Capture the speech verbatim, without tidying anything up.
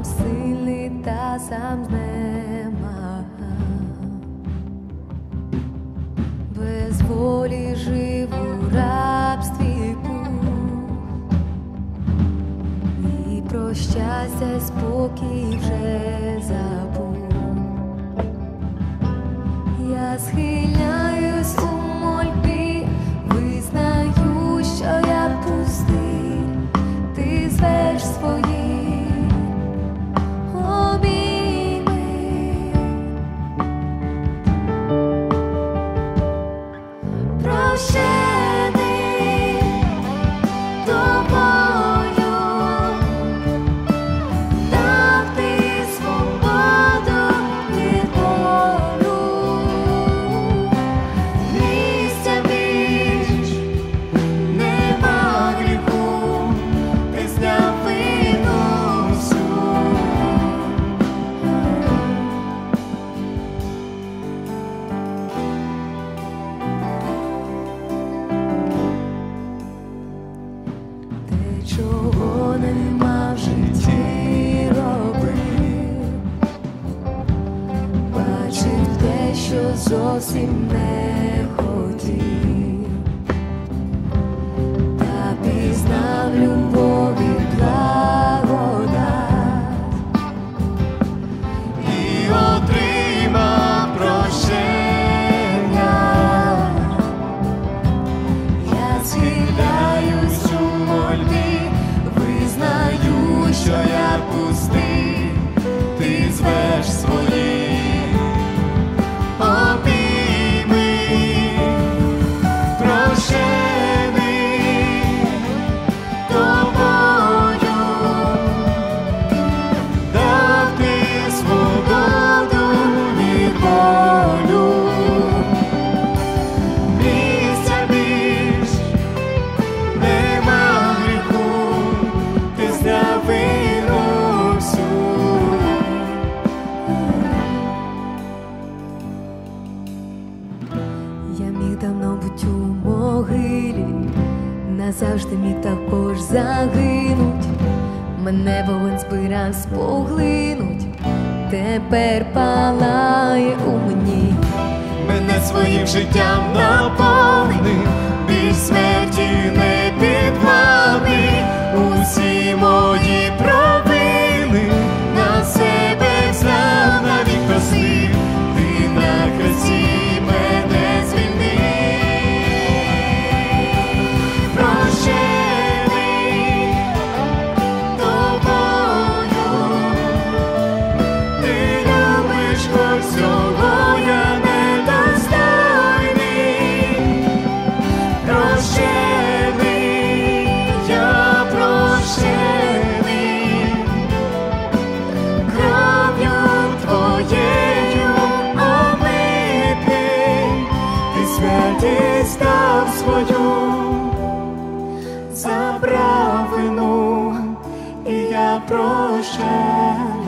сам сильний та сам знемагав, без волі жив у рабстві був, і про щастя й спокій вже забув. Я схиляюсь у мольбі, визнаю, що я пустий, ти звеш свої обійми. Прощений тобою, дав ти свободу від болю, місця більш нема гріху, ти зняв вину всю. Те, чого нема в житті, робив, бачив те, що зовсім не хотів, та пізнав любові благодать і отримав прощення. Я схиляюсь у мольбі, визнаю, що я пустий, ти звеш свої обійми. Прощений тобою, дав ти свободу від болю, місця більш нема гріху, ти зняв вину всю. Я міг давно бути у могилі, назавжди міг також загинуть. Мене вогонь збирався поглинуть, тепер палає у мені. Мене своїм життям наповнив, біль смерті не підвладний, усі мої провини на себе взяв, навіть простив, ти на хресті мене звільнив. Прощений тобою, ти любиш, хоч всього я недостойний. Прощений, я прощений, кров'ю твоєю омитий, ти святість дав свою, забрав вину, і я прощений.